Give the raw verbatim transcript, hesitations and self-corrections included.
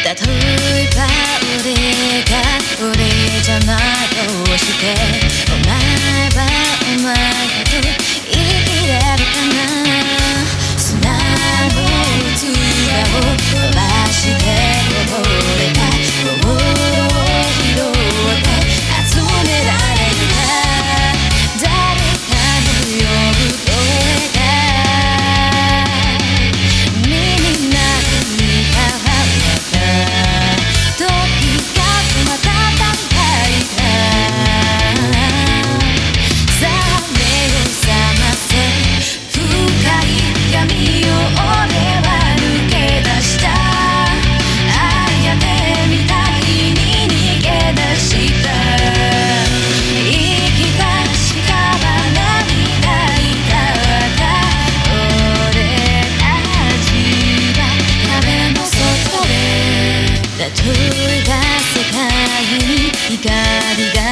例えば俺が俺じゃないとしてお前はお前だと言い切れるかな。砂の器を飛ばして溺れた心を拾って集められるか。誰かの呼ぶ声が耳になるに変わった時がまたたんだいた。さあ目を覚ませ深い闇を俺は抜け出した。あやめみたいに逃げ出した。生きたしから涙抱いた俺たちは壁の外で例えば世界に光が